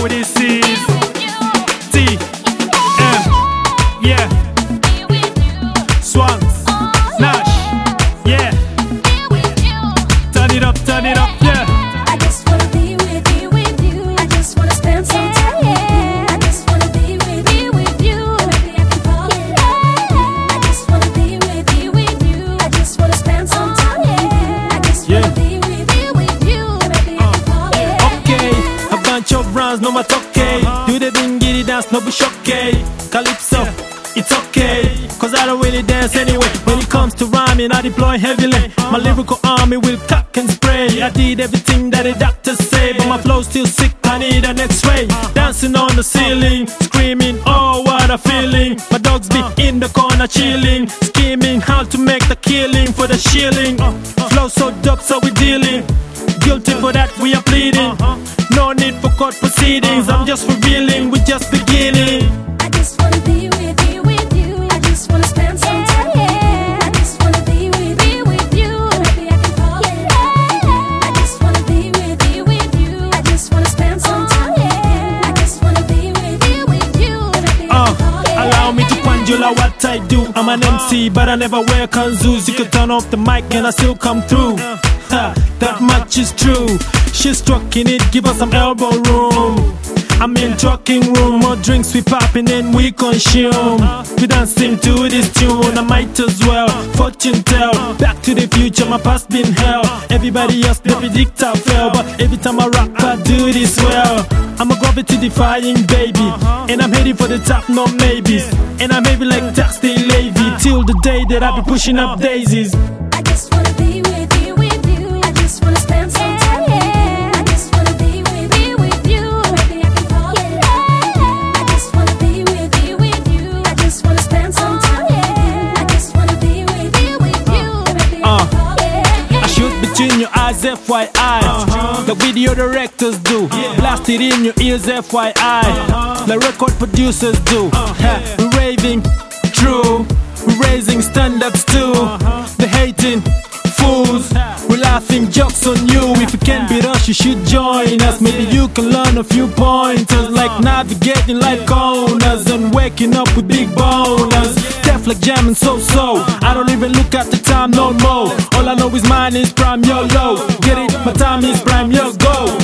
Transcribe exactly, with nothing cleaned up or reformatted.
know this is T M, yeah, Swans, Nash, yeah. Turn it up, turn it up, yeah. I just wanna be with you, with you. I just wanna spend some time. Yeah. I just wanna be with you, with you. Maybe I can fall in love. I just wanna be with you, with you. I just wanna spend some time. Yeah. I just wanna Yeah. be with you, with you. Maybe I can fall in love. Okay, a bunch of rounds, no matter okay. Do the dinghy dance, no be shockey. Calypso, it's okay, cause I don't really dance anyway. When it comes to rhyming, I deploy heavily. My lyrical army will cock and spray. I did everything that the doctors say, but my flow's still sick, I need an x-ray. Dancing on the ceiling, screaming, oh what a feeling. My dogs be in the corner chilling, scheming how to make the killing for the shilling. Flow so dope, so we dealing. Guilty for that, we are pleading. No need for court proceedings, I'm just revealing, we're just beginning. I just wanna be with you, with you. I just wanna spend some time. Yeah. I just wanna be with you, with you. Maybe I can fall in love. I just wanna be with you, with you. I just wanna spend some time. Yeah. I just wanna be with you, with you. Maybe I Uh, can fall in love. allow me to pandula what I do. I'm an M C, but I never wear kanzoos. You can turn off the mic and I still come through. Ha, that much is true. She's trucking it, give us some elbow room. I'm in trucking room, more drinks we popping and we consume. We dancing to this tune, I might as well fortune tell. Back to the future, my past been hell. Everybody else the predictor fell, but every time I rap I do this well. I'm a gravity defying baby, and I'm heading for the top, no maybes. And I'm heavy like Taxi Levy, till the day that I be pushing up daisies. I just wanna be with you, with you. I just wanna spend some time. Yeah. I just wanna be with you, with you. Maybe I can fall in love. I just wanna be with you, with you. I just wanna spend some time. Yeah. I just wanna be with you, with you. Maybe I Uh, can fall in love. I shoot between your eyes, F Y I. The video directors do. Blast it in your ears, F Y I. The record producers do. Ha, we're raving, true. We're raising standards too. The hating fools, we're laughing jokes on you. If you can't beat us, you should join us. Maybe you can learn a few pointers, like navigating like owners and waking up with big boners. Deaf like jamming so-so, I don't even look at the time no more. All I know is mine is prime, yo low. Get it? My time is prime, yo go.